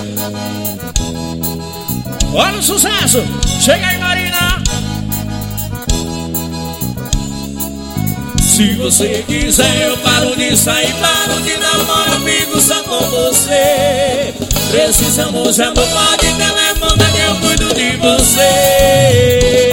Olha o sucesso! Chega aí, Marina! Se você quiser, eu paro de sair, paro de namorar, fico só com você. Precisamos de amor, pode telefone que eu cuido de você.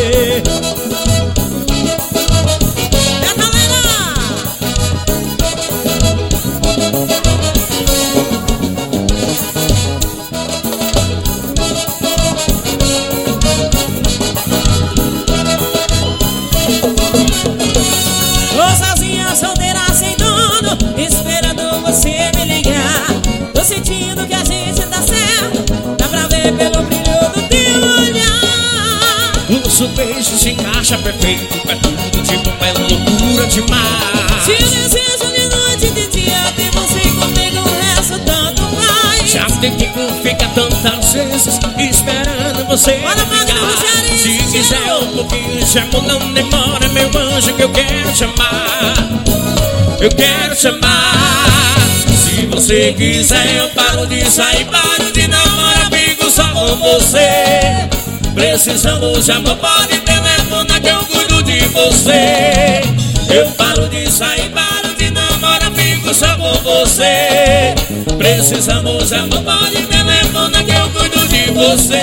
Nosso beijo se encaixa perfeito, é tudo de bom, é loucura demais. Se desejo de noite e de dia, tem você comigo, o resto tanto faz. Já tem que fica tantas vezes esperando você me ligar. Se quiser um pouquinho de amor, não demora, meu anjo, que eu quero te amar. Eu quero te amar. Se você quiser, eu paro de sair, paro de namorar, fico só com você. Precisamos de amor, pode telefonar que eu cuido de você. Eu paro de sair, paro de namorar, fico só com você. Precisamos de amor, pode telefonar que eu cuido de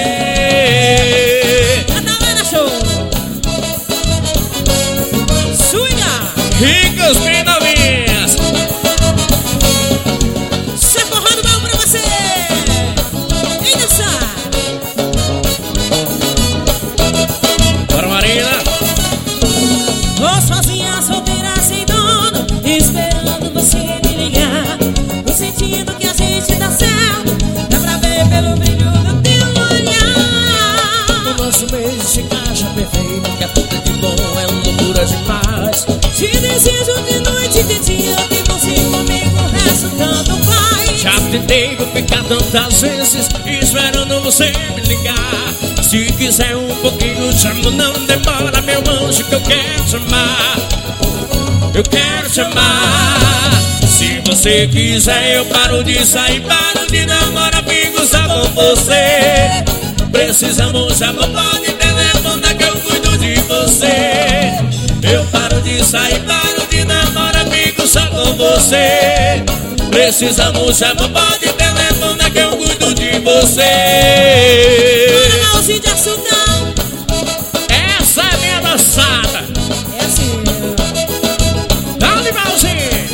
você. Catalana Show. Swinga. Ricas bem novinhas. Sacorrado mal pra você. Vem dançar. Tô sozinha, solteira, sem dono, esperando você me ligar. Tô sentindo que a gente dá certo, dá pra ver pelo brilho do teu olhar. O nosso beijo se encaixa perfeito, que é tudo de bom, é loucura demais. Te desejo de noite e de dia, tem você comigo, o resto tanto faz. Já tentei ficar tantas vezes esperando você me ligar. Se quiser um pouquinho de amor, não demora, meu anjo, que eu quero te amar. Eu quero te amar. Se você quiser, eu paro de sair, paro de namorar, fico só com você. Precisamos de amor, pode telefonar que eu cuido de você. Eu paro de sair, paro de namorar, fico só com você. Precisamos de amor, pode telefonar que eu cuido de você. De açúcar. Essa é minha dançada. É assim. Dá-lhe, Valzinho.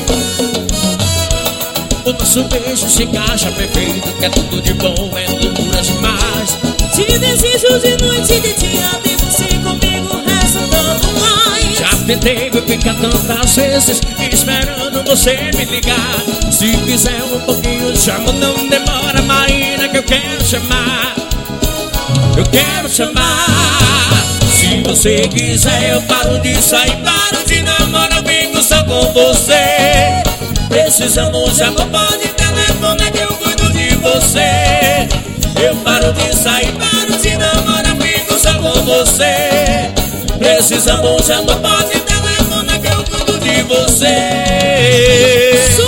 O nosso beijo se encaixa perfeito, que é tudo de bom, é loucura demais. Te desejo de noite e de dia, tem você comigo, o resto tanto faz. Já tentei ficar tantas vezes esperando você me ligar. Se quiser um pouquinho de amor, não demora, Marina, que eu quero te amar. Eu quero te amar. Se você quiser, eu paro de sair, paro de namorar, fico só com você. Precisamos de amor, pode telefonar que eu cuido de você. Eu paro de sair, paro de namorar, fico só com você. Precisamos de amor, pode telefonar que eu cuido de você.